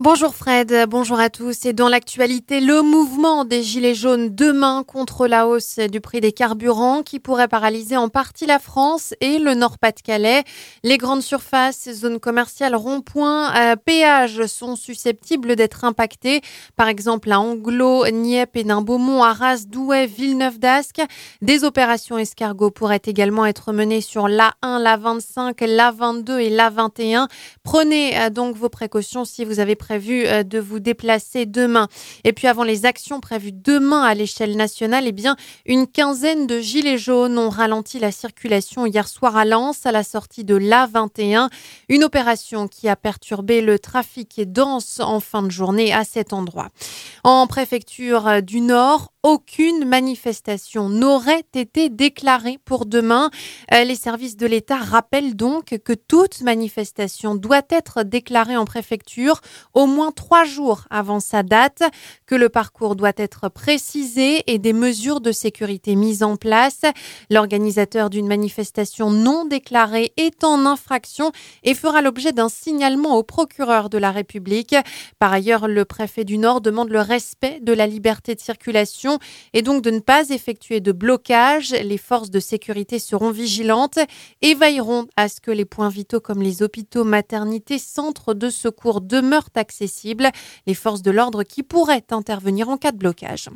Bonjour Fred, bonjour à tous. Et dans l'actualité, le mouvement des Gilets jaunes demain contre la hausse du prix des carburants qui pourrait paralyser en partie la France et le Nord-Pas-de-Calais. Les grandes surfaces, zones commerciales, ronds-points, péages sont susceptibles d'être impactés. Par exemple à Anglo, Nieppe, Hénin-Beaumont, Arras, Douai, Villeneuve-d'Ascq. Des opérations escargots pourraient également être menées sur l'A1, l'A25, l'A22 et l'A21. Prenez donc vos précautions si vous avez prévu de vous déplacer demain. Et puis avant les actions prévues demain à l'échelle nationale, une quinzaine de gilets jaunes ont ralenti la circulation hier soir à Lens à la sortie de l'A21. Une opération qui a perturbé le trafic dense en fin de journée à cet endroit. En préfecture du Nord, aucune manifestation n'aurait été déclarée pour demain. Les services de l'État rappellent donc que toute manifestation doit être déclarée en préfecture au moins 3 jours avant sa date, que le parcours doit être précisé et des mesures de sécurité mises en place. L'organisateur d'une manifestation non déclarée est en infraction et fera l'objet d'un signalement au procureur de la République. Par ailleurs, le préfet du Nord demande le respect de la liberté de circulation et donc de ne pas effectuer de blocage. Les forces de sécurité seront vigilantes et veilleront à ce que les points vitaux comme les hôpitaux, maternités, centres de secours demeurent accessibles. Les forces de l'ordre qui pourraient intervenir en cas de blocage.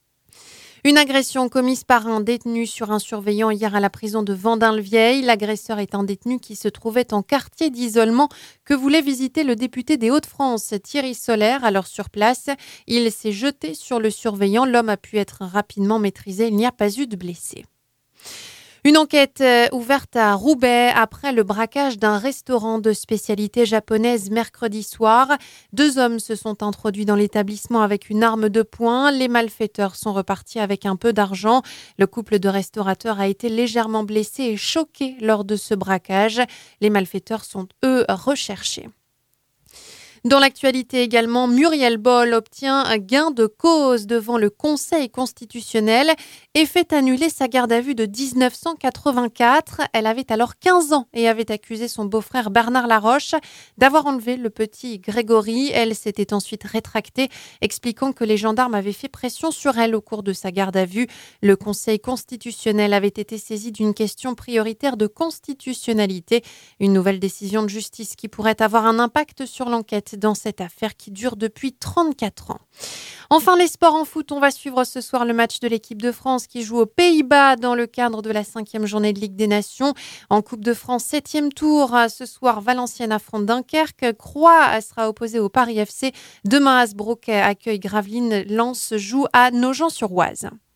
Une agression commise par un détenu sur un surveillant hier à la prison de Vendin-le-Vieil. L'agresseur est un détenu qui se trouvait en quartier d'isolement que voulait visiter le député des Hauts-de-France, Thierry Solaire. Alors sur place, il s'est jeté sur le surveillant. L'homme a pu être rapidement maîtrisé. Il n'y a pas eu de blessés. Une enquête ouverte à Roubaix après le braquage d'un restaurant de spécialité japonaise mercredi soir. 2 hommes se sont introduits dans l'établissement avec une arme de poing. Les malfaiteurs sont repartis avec un peu d'argent. Le couple de restaurateurs a été légèrement blessé et choqué lors de ce braquage. Les malfaiteurs sont, eux, recherchés. Dans l'actualité également, Muriel Boll obtient un gain de cause devant le Conseil constitutionnel et fait annuler sa garde à vue de 1984. Elle avait alors 15 ans et avait accusé son beau-frère Bernard Laroche d'avoir enlevé le petit Grégory. Elle s'était ensuite rétractée, expliquant que les gendarmes avaient fait pression sur elle au cours de sa garde à vue. Le Conseil constitutionnel avait été saisi d'une question prioritaire de constitutionnalité. Une nouvelle décision de justice qui pourrait avoir un impact sur l'enquête dans cette affaire qui dure depuis 34 ans. Enfin, les sports en foot, on va suivre ce soir le match de l'équipe de France qui joue aux Pays-Bas dans le cadre de la 5e journée de Ligue des Nations. En Coupe de France, 7e tour, ce soir, Valenciennes affronte Dunkerque. Croix sera opposé au Paris FC. Demain, Hasbrook accueille Gravelines. Lens joue à Nogent-sur-Oise.